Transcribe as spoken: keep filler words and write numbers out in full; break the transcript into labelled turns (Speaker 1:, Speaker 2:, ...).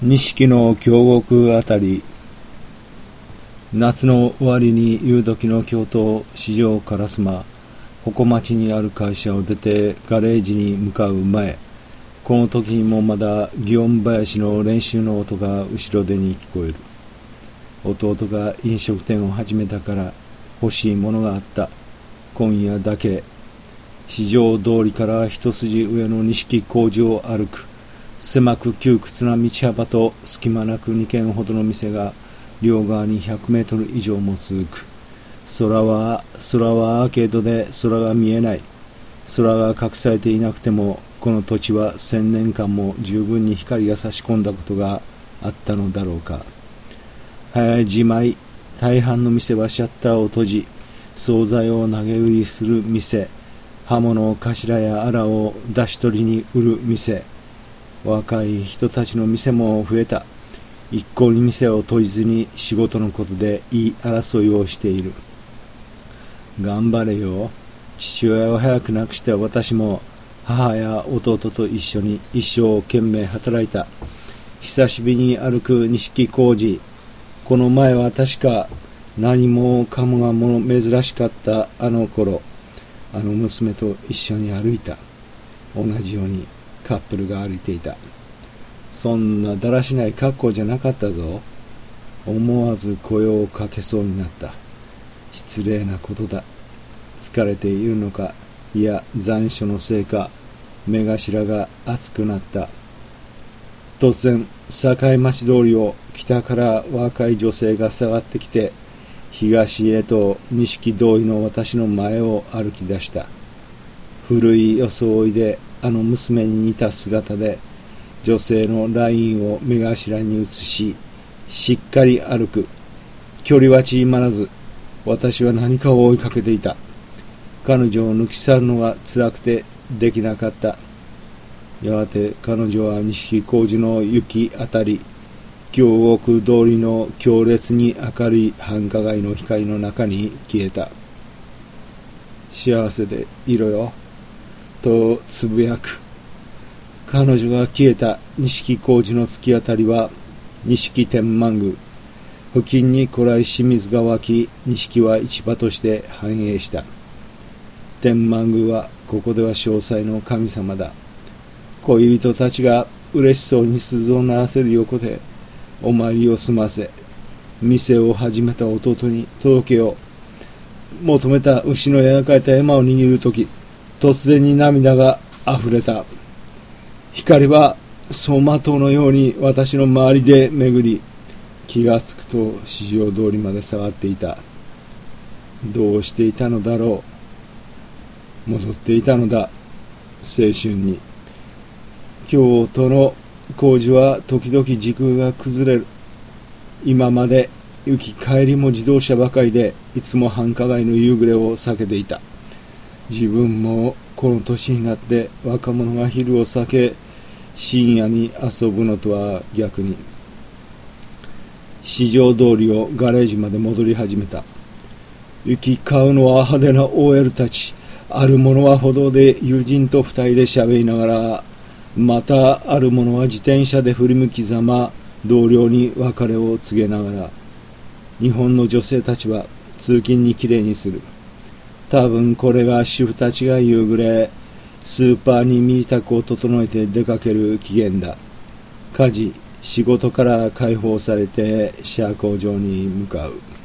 Speaker 1: 錦の京極あたり、夏の終わりに夕時の京都四条烏丸鉾町にある会社を出てガレージに向かう前、この時にもまだ祇園林の練習の音が後ろ手に聞こえる。弟が飲食店を始めたから欲しいものがあった。今夜だけ四条通りから一筋上の錦小路を歩く。狭く窮屈な道幅と隙間なくにけんほどの店が両側にひゃくメートル以上も続く。空は空はアーケードで空が見えない。空が隠されていなくてもこの土地は千年間も十分に光が差し込んだことがあったのだろうか。早いじまい、大半の店はシャッターを閉じ、惣菜を投げ売りする店、刃物頭やアラを出し取りに売る店、若い人たちの店も増えた。一向に店を閉じずに仕事のことで言い争いをしている。頑張れよ。父親を早く亡くした私も母や弟と一緒に一生懸命働いた。久しぶりに歩く錦小路。この前は確か何もかもがもの珍しかったあの頃、あの娘と一緒に歩いた。同じようにカップルが歩いていた。そんなだらしない格好じゃなかったぞ。思わず声をかけそうになった。失礼なことだ。疲れているのか、いや残暑のせいか、目頭が熱くなった。突然堺町通りを北から若い女性が下がってきて、東へと錦通りの私の前を歩き出した。古い装いであの娘に似た姿で、女性のラインを目頭に移し、しっかり歩く。距離は縮まらず、私は何かを追いかけていた。彼女を抜き去るのが辛くてできなかった。やがて彼女は錦小路の行きあたり、京極通りの強烈に明るい繁華街の光の中に消えた。幸せでいろよ、とつぶやく。彼女が消えた錦小路の突き当たりは錦天満宮。付近に古来清水が湧き、錦は市場として繁栄した。天満宮はここでは詳細の神様だ。恋人たちが嬉しそうに鈴を鳴らせる横でお参りを済ませ、店を始めた弟に届けを求めた牛の描かれた絵馬を握るとき、突然に涙があふれた。光は走馬灯のように私の周りで巡り、気がつくと四条通りまで下がっていた。どうしていたのだろう。戻っていたのだ、青春に。京都の工事は時々時空が崩れる。今まで行き帰りも自動車ばかりで、いつも繁華街の夕暮れを避けていた。自分もこの年になって若者が昼を避け深夜に遊ぶのとは逆に、四条通りをガレージまで戻り始めた。行き交うのは派手な オーエル たち。ある者は歩道で友人と二人で喋りながら、またある者は自転車で振り向きざま同僚に別れを告げながら。日本の女性たちは通勤にきれいにする。多分これが主婦たちが夕暮れ、スーパーに身支度を整えて出かける期限だ。家事、仕事から解放されて社交場に向かう。